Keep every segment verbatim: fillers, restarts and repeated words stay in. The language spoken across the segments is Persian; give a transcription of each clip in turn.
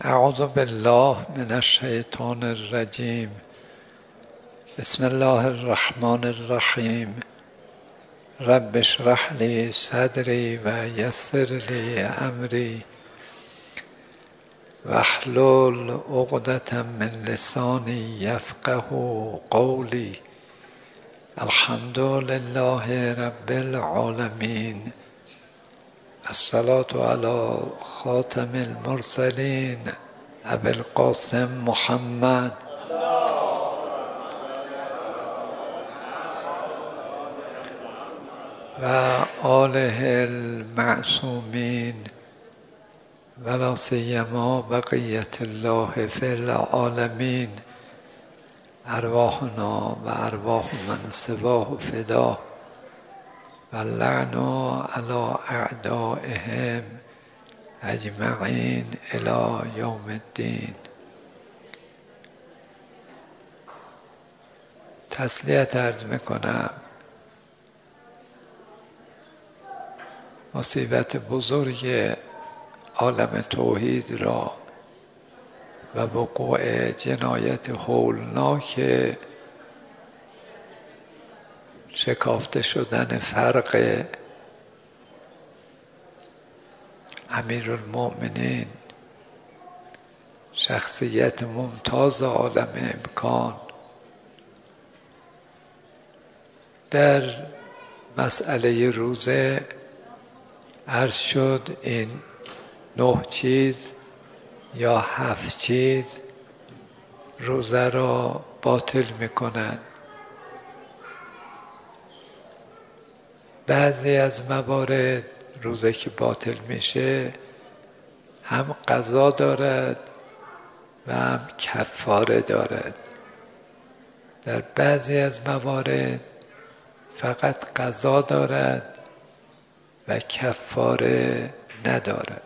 اعوذ بالله من الشیطان الرجیم. بسم الله الرحمن الرحیم. رب اشرح لی صدری و یسر لی امری واحلل عقدة من لسانی یفقه قولی. الحمد لله رب العالمین. الصلاة علی خاتم المرسلین ابی القاسم محمد و آله المعصومین ولا سیما بقیة الله فی العالمین. ارواحنا و ارواح من سواه فدا و اللعن علی اعدائهم اجمعین الی یوم الدین. تسلیت عرض میکنم مصیبت بزرگ عالم توحید را و وقوع جنایت هولناک شکافته شدن فرق امیرالمؤمنین، شخصیت ممتاز عالم امکان، در مسئله روزه عرض شد این نه چیز یا هفت چیز روزه را باطل میکنند. بعضی از موارد روزه که باطل میشه هم قضا دارد و هم کفاره دارد. در بعضی از موارد فقط قضا دارد و کفاره ندارد.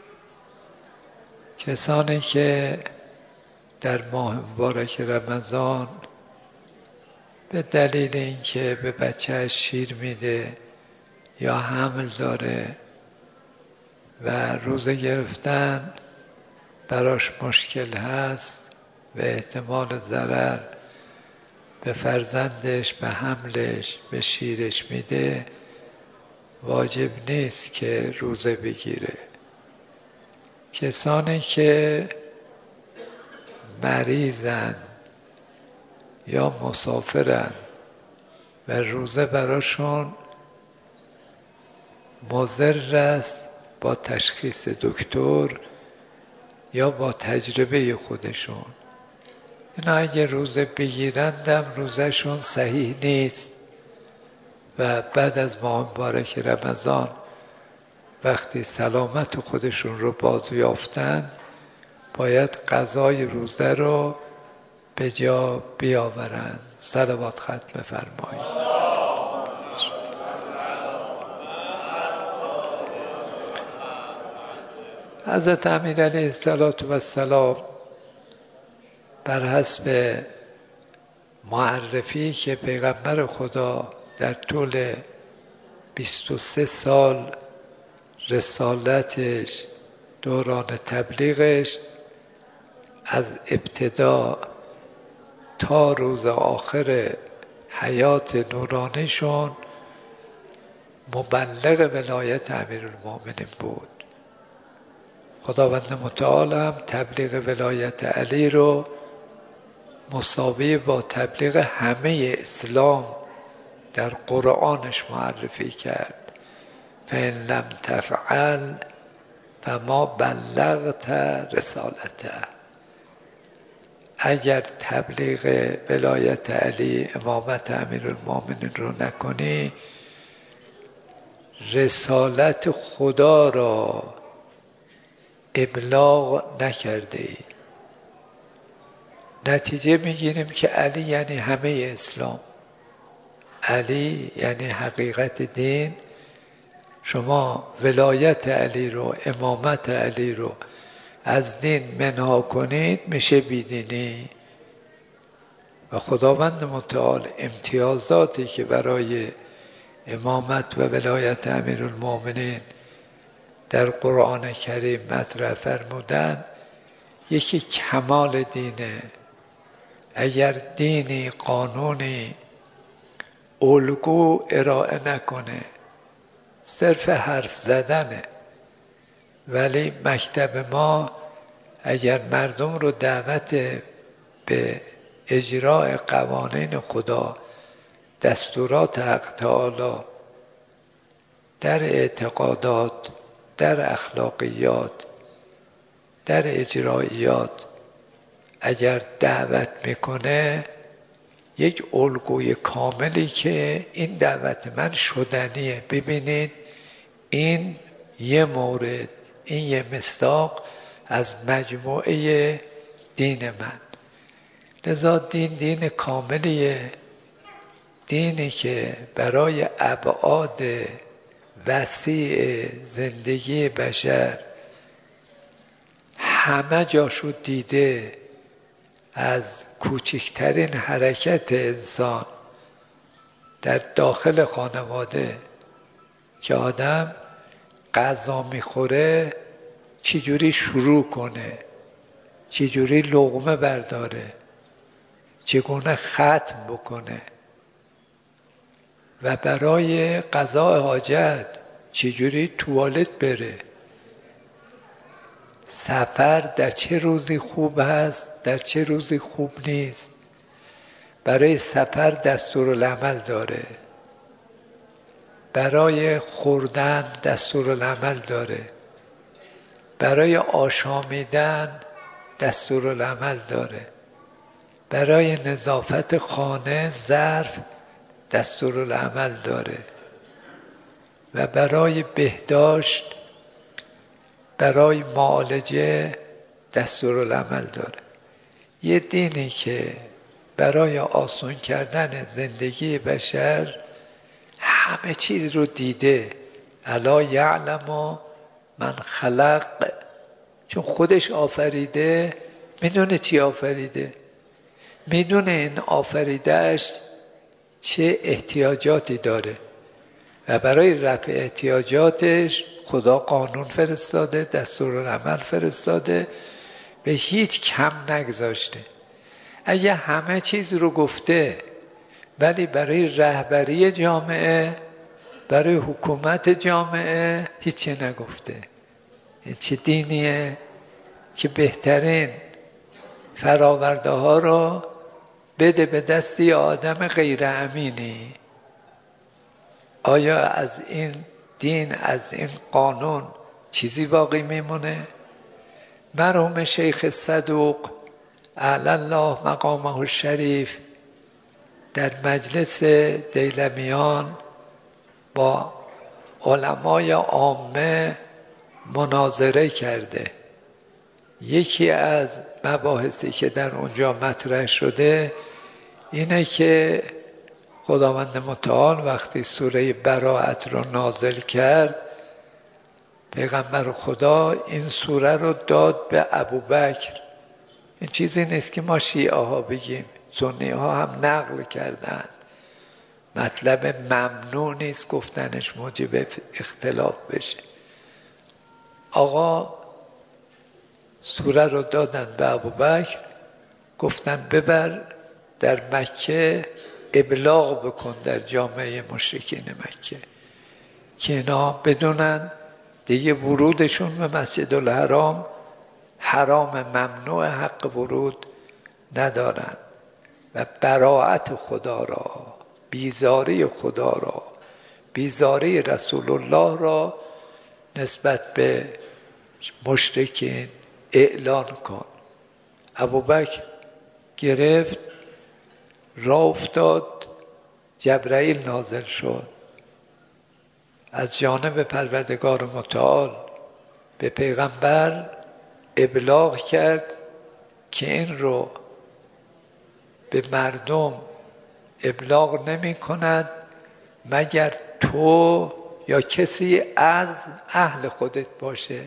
کسانی که در ماه مبارک رمضان به دلیل اینکه به بچه‌اش شیر میده یا حمل داره و روزه گرفتن براش مشکل هست و احتمال ضرر به فرزندش، به حملش، به شیرش میده، واجب نیست که روزه بگیره. کسانی که مریضن یا مسافرن و روزه براشون مضر است با تشخیص دکتر یا با تجربه خودشون، اینا اگه روزه بگیرندم روزهشون صحیح نیست و بعد از ماه مبارک رمضان وقتی سلامت خودشون رو باز یافتن باید قضای روزه رو به جا بیاورند. صلوات ختم فرمایید. حضرت امیر علیه السلام بر حسب معرفی که پیغمبر خدا در طول بیست و سه سال رسالتش، دوران تبلیغش، از ابتدا تا روز آخر حیات نورانیشون مبلغ ولایت امیرالمؤمنین بود. خداوند متعال هم تبلیغ ولایت علی رو مساوی با تبلیغ همه اسلام در قرآنش معرفی کرد. فإن لم تفعل فما بلغت رسالته. اگر تبلیغ ولایت علی، امامت امیرالمؤمنین رو نکنی رسالت خدا را ابلاغ نکرده ای. نتیجه میگیریم که علی یعنی همه اسلام، علی یعنی حقیقت دین. شما ولایت علی رو، امامت علی رو از دین منها کنید میشه بیدینی. و خداوند متعال امتیازاتی که برای امامت و ولایت امیرالمؤمنین در قرآن کریم مطرح فرمودن یکی کمال دینه. اگر دینی قانونی الگو ارائه نکنه صرف حرف زدنه. ولی مکتب ما اگر مردم رو دعوت به اجرای قوانین خدا، دستورات حق تعالی در اعتقادات، در اخلاقیات، در اجرایات اگر دعوت میکنه، یک الگوی کاملی که این دعوت من شدنیه. ببینید این یه مورد، این یه مصداق از مجموعه دین من. لذا دین دین کاملیه، دینی که برای ابعاد وسیع زندگی بشر همه جاشو دیده، از کوچکترین حرکت انسان در داخل خانواده که آدم غذا میخوره چجوری شروع کنه، چجوری لقمه برداره، چگونه ختم بکنه، و برای قضاء حاجت چجوری توالت بره، سفر در چه روزی خوب هست، در چه روزی خوب نیست. برای سفر دستورالعمل داره، برای خوردن دستورالعمل داره، برای آشامیدن دستورالعمل داره، برای نظافت خانه ظرف دستورالعمل داره، و برای بهداشت، برای معالجه دستورالعمل داره. یه دینی که برای آسان کردن زندگی بشر همه چیز رو دیده. الا یعلم من خلق، چون خودش آفریده، میدونه چی آفریده، میدونه این آفریدهش چه احتیاجاتی داره و برای رفع احتیاجاتش خدا قانون فرستاده، دستورالعمل فرستاده، به هیچ کم نگذاشته. اگه همه چیز رو گفته ولی برای رهبری جامعه، برای حکومت جامعه هیچی نگفته، این چه دینیه که بهترین فراورده ها رو بده به دستی آدم غیر امینی؟ آیا از این دین، از این قانون چیزی باقی میمونه؟ مرحوم شیخ صدوق اعلی الله مقامه الشریف در مجلس دیلمیان با علمای عامه مناظره کرده. یکی از مباحثی که در اونجا مطرح شده اینه که خداوند متعال وقتی سوره براءت رو نازل کرد، پیغمبر خدا این سوره رو داد به ابوبکر. این چیزی نیست که ما شیعه ها بگیم، سنی ها هم نقل کردند. مطلب ممنوع نیست گفتنش موجب اختلاف بشه. آقا سوره رو دادن به ابوبکر، گفتن ببر در مکه ابلاغ بکن در جامعه مشرکین مکه که اینا بدونن دیگه ورودشون به مسجد الحرام حرام، ممنوع، حق ورود ندارن، و براءت خدا را، بیزاری خدا را، بیزاری رسول الله را نسبت به مشرکین اعلان کن. ابوبکر گرفت راه افتاد، جبرائیل نازل شد از جانب پروردگار متعال به پیغمبر، ابلاغ کرد که این رو به مردم ابلاغ نمی کند مگر تو یا کسی از اهل خودت باشه.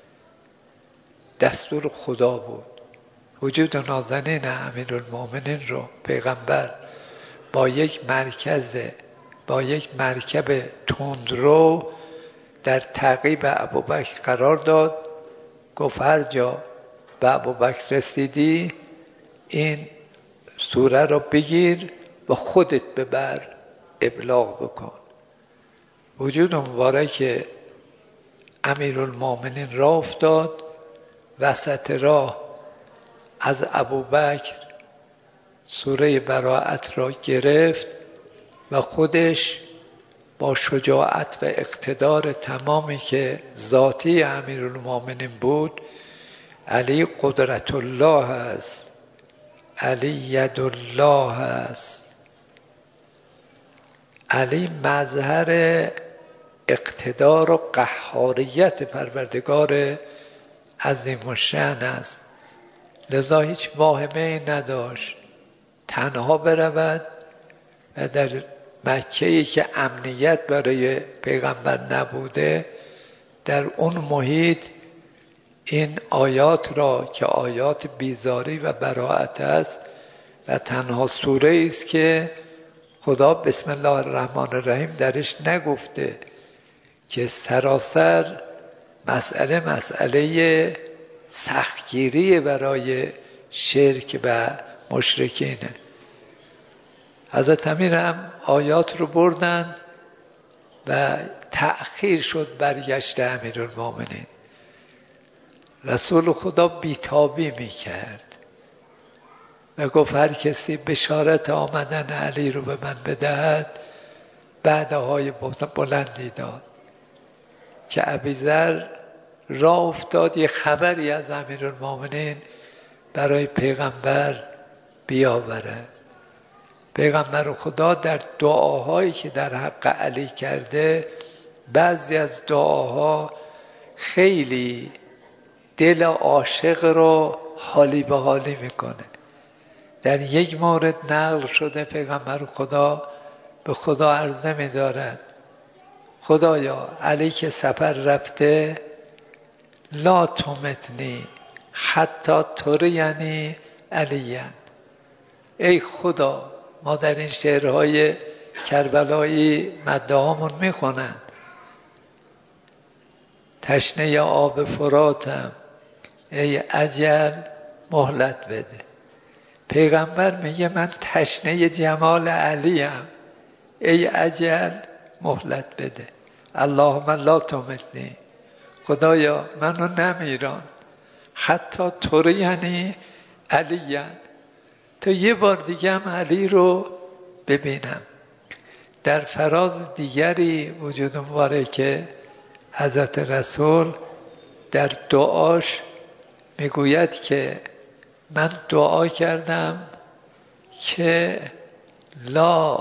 دستور خدا بود. وجود نازنین امیرالمومنین رو پیغمبر با یک مرکز، با یک مرکب تندرو در تعقیب ابوبکر قرار داد. گفت هر جا به ابوبکر رسیدی این سوره رو بگیر و خودت ببر ابلاغ بکن. وجود مبارک امیرالمومنین راه افتاد، وسط راه از ابوبکر سوره براءت را گرفت و خودش با شجاعت و اقتدار تمامی که ذاتی امیرالمومنین بود، علی قدرت الله است، علی ید الله است، علی مظهر اقتدار و قهاریت پروردگار عظیم الشأن است. لذا هیچ واهمه نداشت تنها برود و در مکه‌ای که امنیت برای پیغمبر نبوده، در اون محیط این آیات را که آیات بیزاری و براءت است و تنها سوره است که خدا بسم الله الرحمن الرحیم درش نگفته که سراسر مسئله مسئله سختگیری برای شرک و مشرکینه. حضرت امیر هم آیات رو بردن و تأخیر شد برگشت امیرالمومنین. رسول خدا بیتابی میکرد و گفت هر کسی بشارت آمدن علی رو به من بدهد. بعدهای بلندی داد که ابوذر راه افتاد یه خبری از امیرالمومنین برای پیغمبر بیاورد. پیغمبر خدا در دعاهایی که در حق علی کرده، بعضی از دعاها خیلی دل عاشق رو حالی به حالی میکنه. در یک مورد نقل شده پیغمبر خدا به خدا عرضه می‌دارد خدایا علی که سفر رفته لا تمتنی حتی ترینی علیاً. ای خدا، ما در این شعرهای کربلایی مداحامون میخونند تشنه آب فراتم ای اجل مهلت بده. پیغمبر میگه من تشنه جمال علیم، ای اجل مهلت بده. اللهم لا تمتنی، خدایا منو نمیران، حتی ترینی علیاً، تا یه بار دیگه هم علی رو ببینم. در فراز دیگری وجود مبارک حضرت رسول در دعاش میگوید که من دعا کردم که لا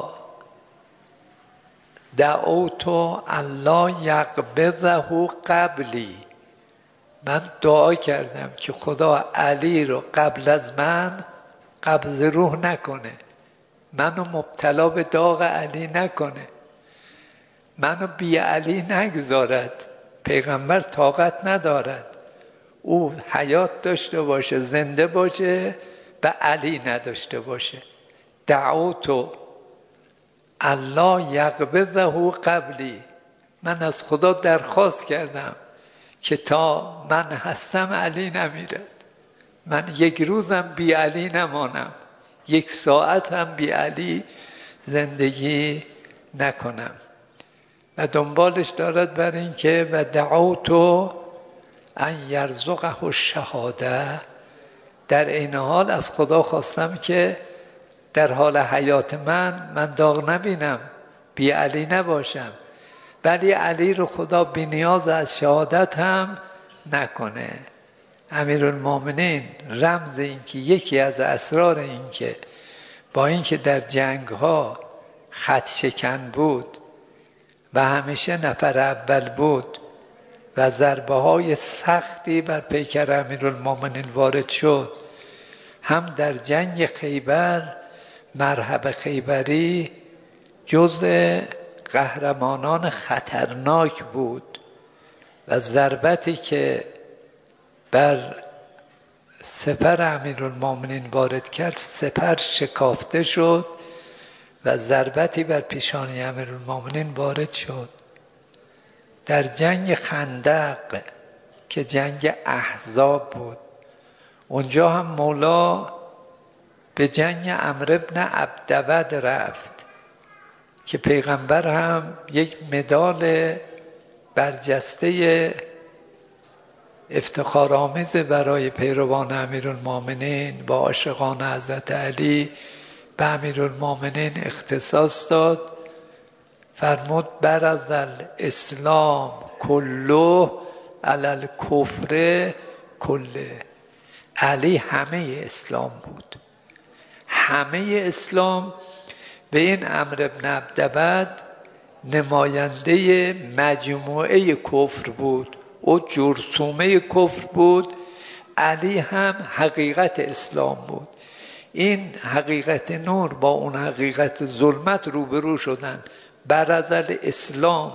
دعوت الله یقبضه قبلی، من دعا کردم که خدا علی رو قبل از من قبض روح نکنه، منو مبتلا به داغ علی نکنه، منو بی علی نگذارد. پیغمبر طاقت ندارد او حیات داشته باشه، زنده باشه و علی نداشته باشه. دعوتو الله یقبضه قبلی، من از خدا درخواست کردم که تا من هستم علی نمیرد، من یک روزم بی علی نمانم، یک ساعت هم بی علی زندگی نکنم. و دنبالش دارد بر این که و دعوتو ان یرزقه الشهاده، در این حال از خدا خواستم که در حال حیات من من داغ نبینم، بی علی نباشم، ولی علی رو خدا بی نیاز از شهادت هم نکنه. امیرالمومنین رمز این که یکی از اسرار این که با اینکه در جنگ ها خط شکن بود و همیشه نفر اول بود و ضربه های سختی بر پیکر امیرالمومنین وارد شد، هم در جنگ خیبر مرحب خیبری جزء قهرمانان خطرناک بود و ضربتی که بر سپر امیرالمومنین وارد کرد سپر شکافته شد و ضربتی بر پیشانی امیرالمومنین وارد شد. در جنگ خندق که جنگ احزاب بود اونجا هم مولا به جنگ عمرو بن عبدود رفت که پیغمبر هم یک مدال برجسته افتخارآمیز برای پیروان امیرالمومنین با عاشقان حضرت علی به امیرالمومنین اختصاص داد. فرمود برز الاسلام کله علی الکفر کله. علی همه اسلام بود، همه اسلام به این عمرو بن عبدود نماینده مجموعه کفر بود، او جرثومه کفر بود، علی هم حقیقت اسلام بود. این حقیقت نور با اون حقیقت ظلمت روبرو شدن. برز الاسلام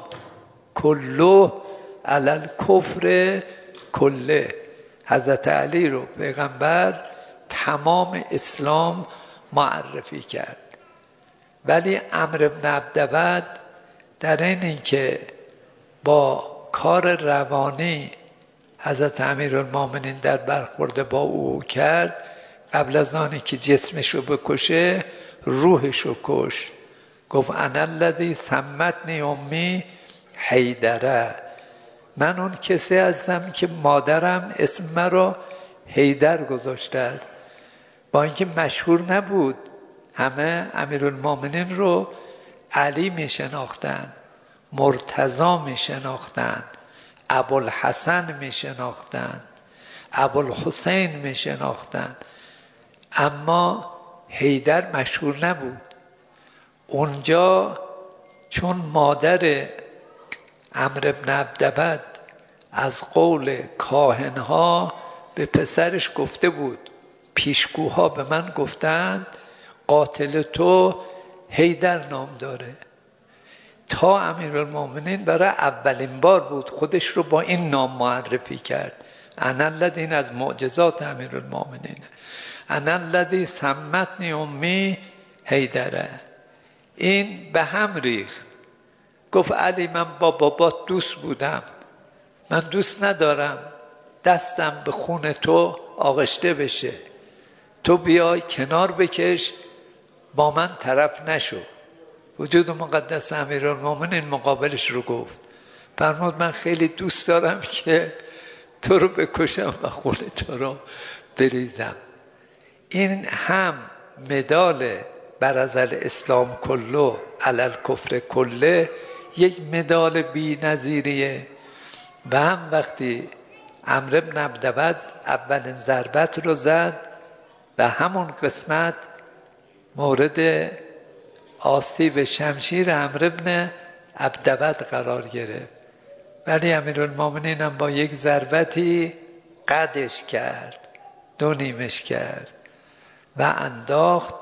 کله علی الکفر کله. حضرت علی رو پیغمبر تمام اسلام معرفی کرد. ولی عمرو بن عبدود در این که با کار روانی حضرت امیرالمومنین در برخورد با او کرد، قبل از آنی که جسمشو بکشه روحشو کش. گفت انا الذی سمتنی امی حیدره، من اون کسی هستم که مادرم اسم مرا حیدر گذاشته است. با اینکه مشهور نبود، همه امیرالمومنین رو علی می شناختن، مرتضی می شناختن، ابوالحسن می شناختن، ابوالحسین می شناختن، اما حیدر مشهور نبود. اونجا چون مادر عمرو بن عبدود از قول کاهنها به پسرش گفته بود، پیشگوها به من گفتند قاتل تو حیدر نام داره. تا امیرالمومنین برای اولین بار بود خودش رو با این نام معرفی کرد. انا الذی، این از معجزات امیرالمومنین، انا الذی سمتنی امی حیدره. این به هم ریخت، گفت علی من با بابات دوست بودم، من دوست ندارم دستم به خون تو آغشته بشه، تو بیای کنار بکش، با من طرف نشو. وجود مقدس امیرالمومنین مقابلش رو گفت، فرمود من خیلی دوست دارم که تو رو بکشم و خون تو رو بریزم. این هم مدال برز الاسلام کله علی الکفر کله یک مدال بی نظیریه. و هم وقتی عمرو بن عبدود اولین ضربت رو زد و همون قسمت مورد آسیب شمشیر عمرو بن عبدود قرار گرفت، ولی امیرالمومنین هم با یک ضربتی قدش کرد، دو نیمش کرد و انداخت.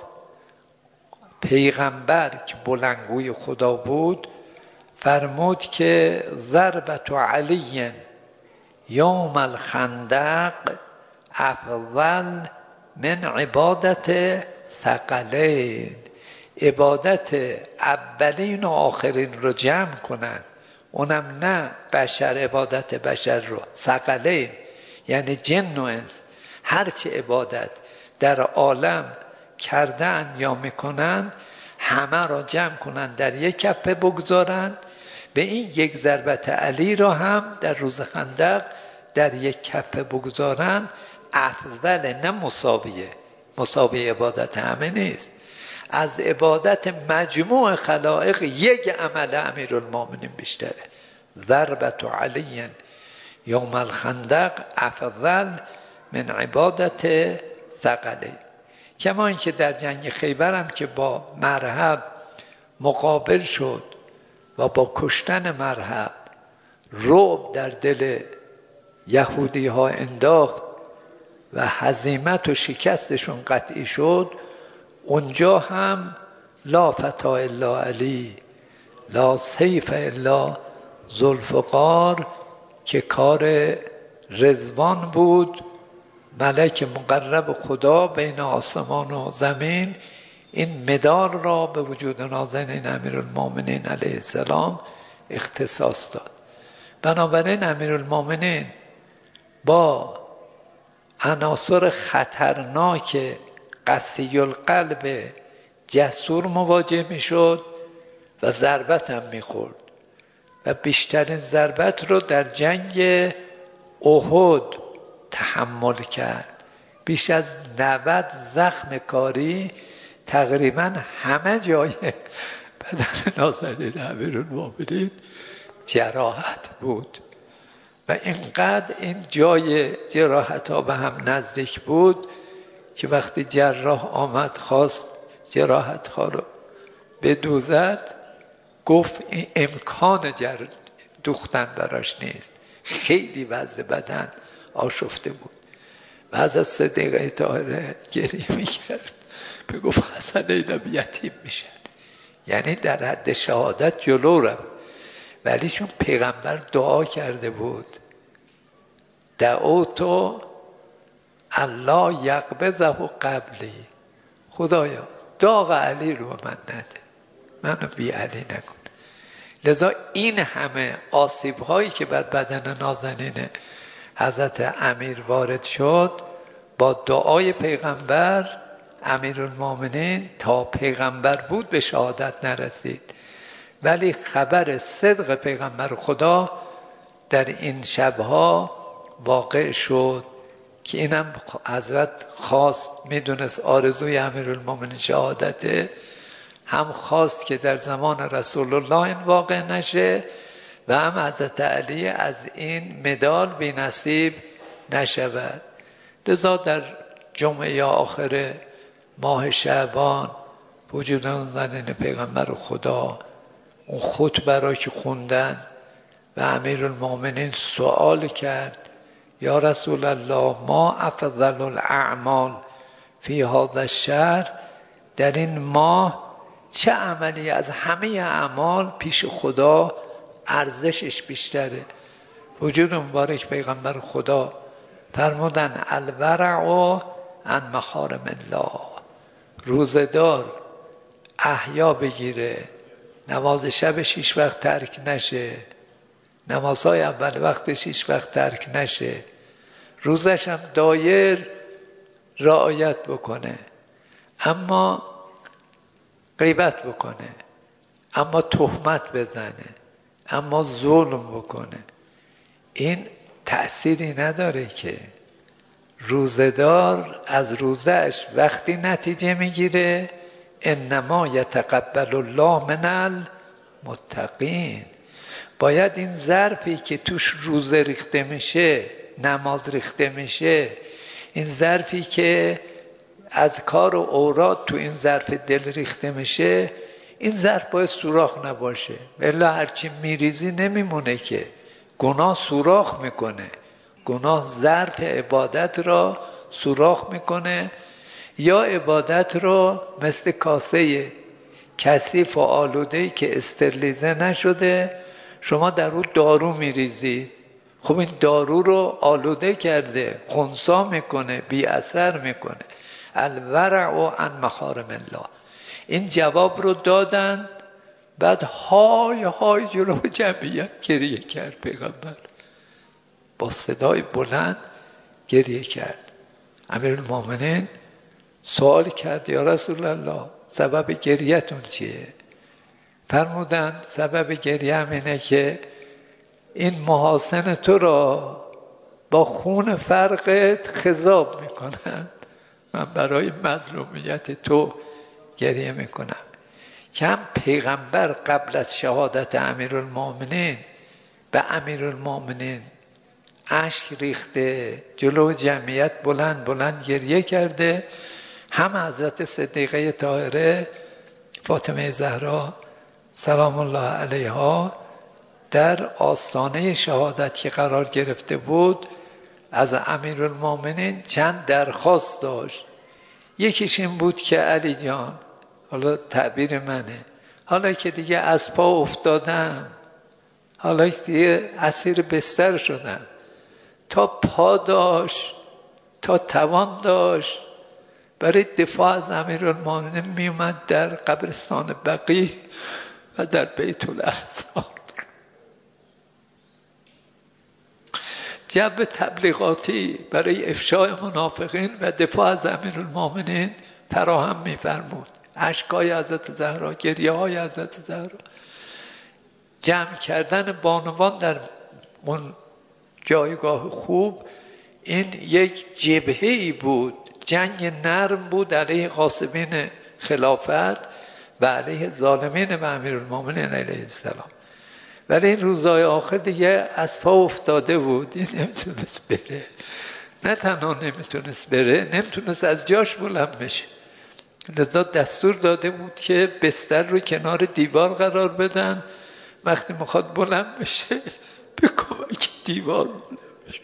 پیغمبر که بلندگوی خدا بود فرمود که ضربت علی یوم الخندق افضل من عبادت ثقلین. عبادت اولین و آخرین رو جمع کنن، اونم نه بشر، عبادت بشر رو، ثقلین یعنی جن و انس، هرچه عبادت در عالم کردن یا میکنن همه را جمع کنن در یک کفه بگذارن. به این یک ضربت علی را هم در روز خندق در یک کفه بگذارن افضل، نه مساویه، مساوی عبادت همه نیست، از عبادت مجموع خلائق یک عمل امیرالمومنین بیشتره. ضربت علی یوم الخندق افضل من عبادت ثقلین. کما اینکه در جنگ خیبر هم که با مرحب مقابل شد و با کشتن مرحب رعب در دل یهودی ها انداخت و هزیمت و شکستشون قطعی شد، اونجا هم لا فتا الا علی لا سیف الا ذوالفقار که کار رضوان بود، ملک مقرب خدا بین آسمان و زمین، این مدال را به وجود نازنین امیرالمومنین علیه السلام اختصاص داد. بنابراین امیرالمومنین با عناصر خطرناک قسی القلب جسور مواجه میشد و ضربت هم میخورد و بیشترین ضربت رو در جنگ احد تحمل کرد. بیش از نود زخم کاری تقریبا همه جای بدن نازنین امیرالمومنین جراحت بود و اینقدر این جای جراحت ها به هم نزدیک بود که وقتی جراح آمد خواست جراحت ها رو بدوزد گفت این امکان جر دوختن براش نیست، خیلی وضع بدن آشفته بود و از صدیقه طاهره گریه میکرد، میگفت حسنینم یتیم میشن، یعنی در حد شهادت جلو رفت. ولی چون پیغمبر دعا کرده بود دعوتو الله یقبضه قبلی، خدایا داغ علی رو من نده، منو بی علی نکن. لذا این همه آسیب هایی که بر بدن نازنین حضرت امیر وارد شد با دعای پیغمبر امیرالمومنین تا پیغمبر بود به شهادت نرسید، ولی خبر صدق پیغمبر خدا در این شبها واقع شد که اینم حضرت خواست، میدونست آرزوی امیرالمومنین شهادته، هم خواست که در زمان رسول الله این واقع نشه و هم حضرت علی از این مدال بی نصیب نشود. لذا در جمعه آخر ماه شعبان وجود نازنین پیغمبر خدا اون خطبه را که خوندن و امیرالمومنین سوال کرد یا رسول الله ما افضل الاعمال فی هذا الشهر، در این ماه چه عملی از همه اعمال پیش خدا ارزشش بیشتره؟ وجود مبارک پیغمبر خدا فرمودن الورع عن محارم الله، روزدار احیا بگیره، نماز شبش هیچ وقت ترک نشه، نمازهای اول وقتش هیچ وقت ترک نشه، روزش هم دایر رعایت بکنه، اما غیبت بکنه، اما تهمت بزنه، اما ظلم بکنه، این تأثیری نداره که روزدار از روزش وقتی نتیجه میگیره انما یتقبل الله من المتقین. باید این ظرفی که توش روزه ریخته میشه، نماز ریخته میشه، این ظرفی که از کار و اوراد تو این ظرف دل ریخته میشه، این ظرف باید سوراخ نباشه، الا هرچی میریزی نمیمونه که، گناه سوراخ میکنه، گناه ظرف عبادت را سوراخ میکنه یا عبادت رو مثل کاسه کثیف و آلوده‌ای که استرلیزه نشده شما در اون دارو میریزید، خب این دارو رو آلوده کرده، خنثی میکنه، بی اثر میکنه. الورع عن محارم الله، این جواب رو دادن. بعد های های جلو جمعیت گریه کرد، پیغمبر با صدای بلند گریه کرد. امیرالمومنین سوال کرد یا رسول الله سبب گریه‌تون چیه؟ فرمودند سبب گریه هم اینه که این محاسن تو را با خون فرقت خضاب میکنند، من برای مظلومیت تو گریه میکنم. که هم پیغمبر قبل از شهادت امیرالمومنین به امیرالمومنین اشک ریخته، جلو جمعیت بلند بلند گریه کرده، هم حضرت صدیقه طاهره فاطمه زهرا سلام الله علیها در آستانه شهادت که قرار گرفته بود از امیرالمومنین چند درخواست داشت. یکیش این بود که علی جان، حالا تعبیر منه، حالا که دیگه از پا افتادم، حالا که دیگه اسیر بستر شدم، تا پا داشت تا توان داشت برای دفاع از امیرالمومنین می اومد در قبرستان بقیع و در بیت الاحزار جو تبلیغاتی برای افشای منافقین و دفاع از امیرالمومنین فراهم می‌فرمود. اشکای حضرت زهرا، گریه های حضرت زهرا، جمع کردن بانوان در اون جایگاه خوب، این یک جبهه‌ای بود، جنگ نرم بود علیه غاصبین خلافت و علیه ظالمین و امیرالمومنین علیه السلام. ولی این روزهای آخر دیگه از پا افتاده بود، این نمیتونست بره. نه تنها نمیتونست بره، نمیتونست از جاش بلند بشه. لذا دستور داده بود که بستر رو کنار دیوار قرار بدن، وقتی میخواد بلند بشه به کمک دیوار بلند بشه.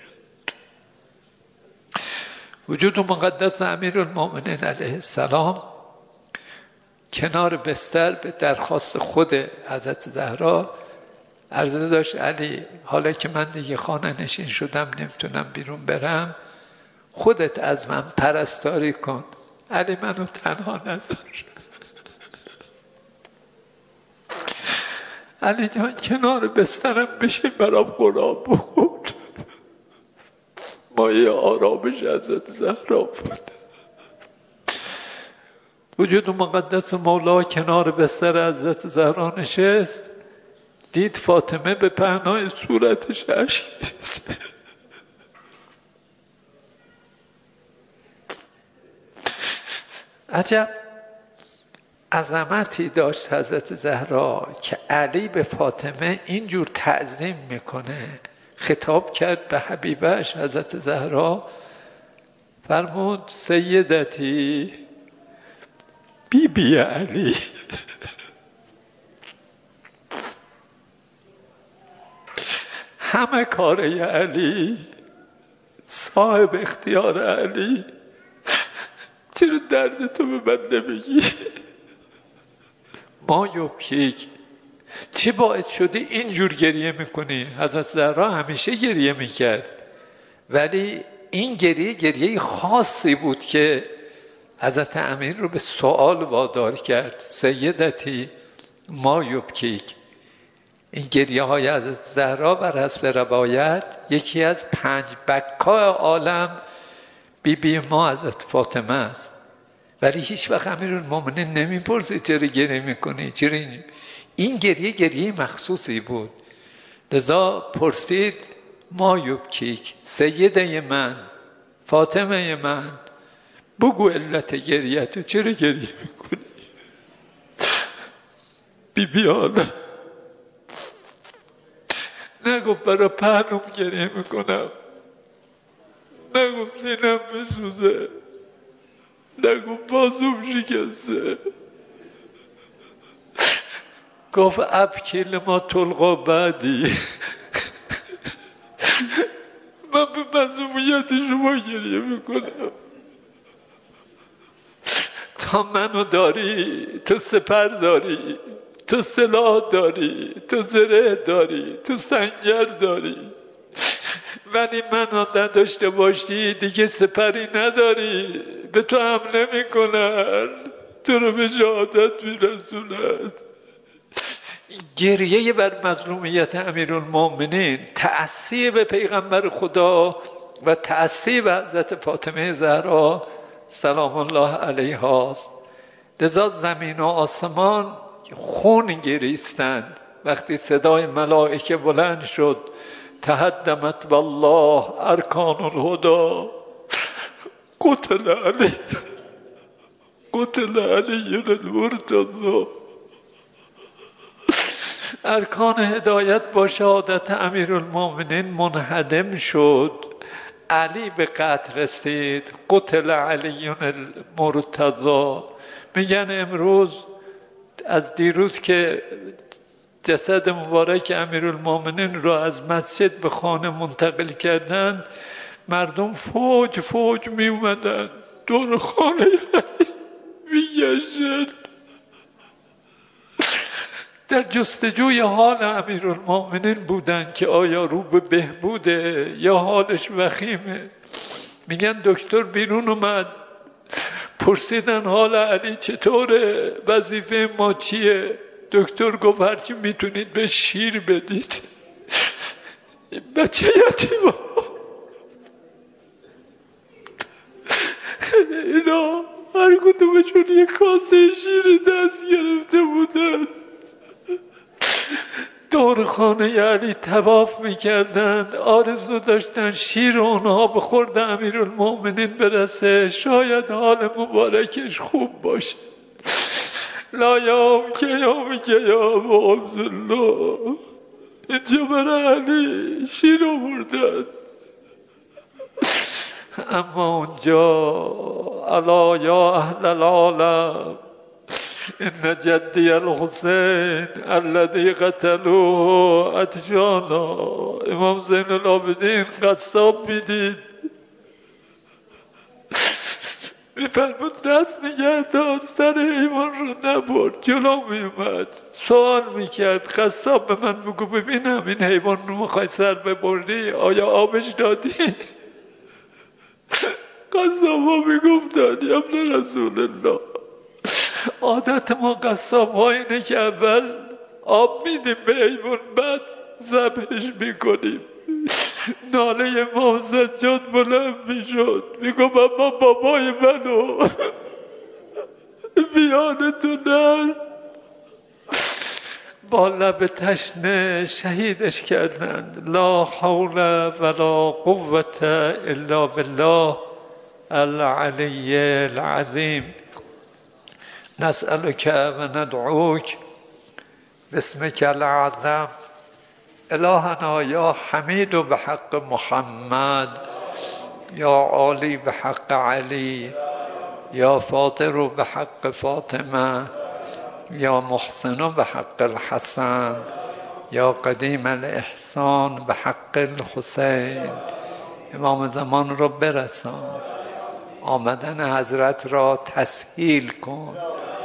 وجود مقدس امیرالمومنین علیه السلام کنار بستر به درخواست خود حضرت زهرا عرضه داشت: علی، حالا که من دیگه خانه نشین شدم نمیتونم بیرون برم، خودت از من پرستاری کن، علی منو تنها نذار. علی جان کنار بسترم بشه برام قرآن بخون. مایه آرامش حضرت زهرا بود. وجود مقدس مولا کنار بستر حضرت زهرا نشست، دید فاطمه به پهنای صورتش اشک ریخته. عجب عظمتی داشت حضرت زهرا که علی به فاطمه اینجور تعظیم میکنه. خطاب کرد به حبیبش حضرت زهرا، فرمود: سیدتی بی بی علی. همه کاره علی، صاحب اختیار علی، چرا درد تو به من نمیگی؟ ما یبکیک، چه باعث شده اینجور گریه میکنی؟ حضرت زهرا همیشه گریه میکرد، ولی این گریه گریه خاصی بود که حضرت امیر رو به سوال وادار کرد. سیدتی ما یبکیک. این گریه های حضرت زهرا بر حسب روایت یکی از پنج بکای عالم بی بی ما حضرت فاطمه است، ولی هیچ وقت امیرالمومنین نمیپرسید چرا گریه میکنی، چرا این این گریه گریه مخصوصی بود. لذا پرسید: ما یبکیک، سیده من، فاطمه من، بگو علت گریه تو، چرا گریه میکنی؟ بی بی آنه نگفت برای پهنم گریه میکنم، نگفت سینم بسوزه، نگفت بازوم شکسته، گفت ابکی لما تلقا بعدی. من به مظلومیت شما گریه میکنم. تا منو داری، تو سپر داری، تو سلاح داری، تو زره داری، تو سنگر داری، ولی منو نداشته باشی دیگه سپری نداری، به تو حمله میکنن، تو رو به شهادت میرسونن. گریه بر مظلومیت امیرالمومنین تأثیر به پیغمبر خدا و تأثیر به حضرت فاطمه زهرا سلام الله علیها است. لذا زمین و آسمان خون گریستند وقتی صدای ملائکه بلند شد: تهدمت والله ارکان الهدی قتل علی قتل علی المرتضی. ارکان هدایت با شهادت امیرالمومنین منهدم شد، علی به قتل رسید. قتل علی المرتضی. میگن امروز از دیروز که جسد مبارک امیرالمومنین رو از مسجد به خانه منتقل کردن، مردم فوج فوج می اومدن دور خانه می گشتن در جستجوی حال امیرالمومنین بودن که آیا رو به بهبوده یا حالش وخیمه. میگن دکتر بیرون اومد، پرسیدن حال علی چطوره، وظیفه ما چیه؟ دکتر گفت هرچی میتونید به شیر بدید. بچه یتیما اینا هر کدومشون یک کاسه شیر دست گرفته بودن، دور خانه علی طواف میکردند، آرزو داشتن شیر اونها به خورد امیرالمومنین برسه، شاید حال مبارکش خوب باشه. لایام که یام که یام عبدالله اینجا برای علی شیر آوردن. اما اونجا الا یا اهل العالم ان جدی الحسین الذی قتلوه اتشانا، امام زین العابدین قصاب میدید، میفرمود دست نگه دار، سر حیوان رو نبرد، جلو میومد سوال میکرد قصاب به من بگو ببینم این حیوان رو میخوای سر ببری آیا آبش دادی؟ قصاب ها میگفتن یا ابن رسول الله عادت ما قصاب ها اینه که اول آب میدیم به حیوان بعد ذبحش میکنیم. ناله امام سجاد بلند میشد، میگم اما بابای منو بیانتونن با لب تشنه شهیدش کردند. لا حول ولا قوة الا بالله العلی العظیم. نسألك و ندعوک باسمك الأعظم الهنا یا حمید به حق محمد، یا عالی به حق علی، یا فاطر به حق فاطمه، یا محسن به حق الحسن، یا قدیم الاحسان به حق الحسین. امام زمان رو برسان، آمدن حضرت را تسهیل کن،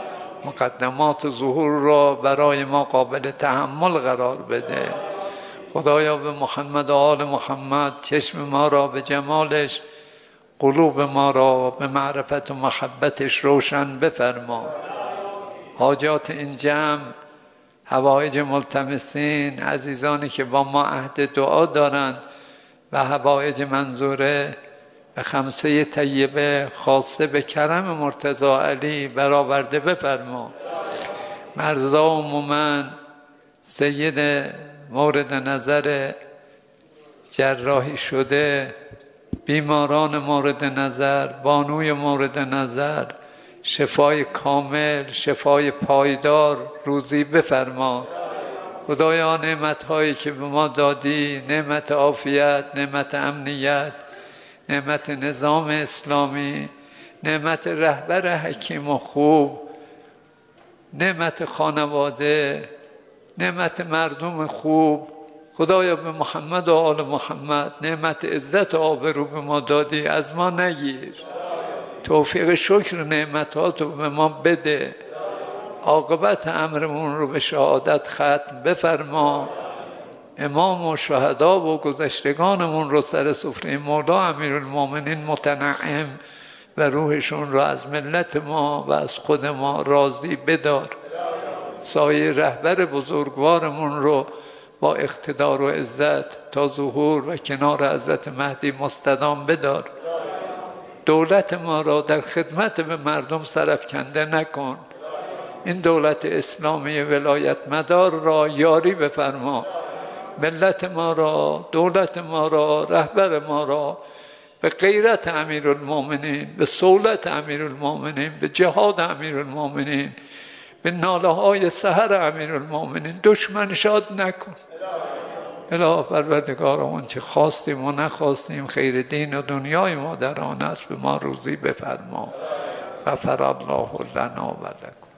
مقدمات ظهور را برای ما قابل تحمل قرار بده. خدایا به محمد و آل محمد چشم ما را به جمالش، قلوب ما را به معرفت و محبتش روشن بفرما. حاجات این جمع، حوایج ملتمسین، عزیزانی که با ما عهد دعا دارند و حوایج منظوره به خمسه طیبه خاصه به کرم مرتضی علی برآورده بفرما. مرزا و مومن سید مورد نظر جراحی شده، بیماران مورد نظر، بانوی مورد نظر، شفای کامل، شفای پایدار روزی بفرما. خدایا نعمت هایی که به ما دادی، نعمت عافیت، نعمت امنیت، نعمت نظام اسلامی، نعمت رهبر حکیم و خوب، نعمت خانواده، نعمت مردم خوب، خدایا به محمد و آل محمد نعمت عزت و آبرو به ما دادی، از ما نگیر. توفیق شکر نعمتات رو به ما بده. عاقبت امرمون رو به شهادت ختم بفرما. امام و شهدا و گذشتگانمون رو سر سفره مولا امیرالمومنین متنعم و روحشون رو از ملت ما و از خود ما راضی بدار. سایه رهبر بزرگوارمون رو با اقتدار و عزت تا ظهور و کنار حضرت مهدی مستدام بدار. دولت ما را در خدمت به مردم سرافکنده نکن. این دولت اسلامی ولایت مدار را یاری بفرما. ملت ما را، دولت ما را، رهبر ما را به غیرت امیرالمومنین، به صولت امیرالمومنین، به جهاد امیرالمومنین، به ناله های سحر امیرالمومنین دشمن شاد نکن. اله پروردگار اون چه خواستیم و نخواستیم خیر دین و دنیای ما در آن است به ما روزی بفرما. غفر الله لنا و لکم.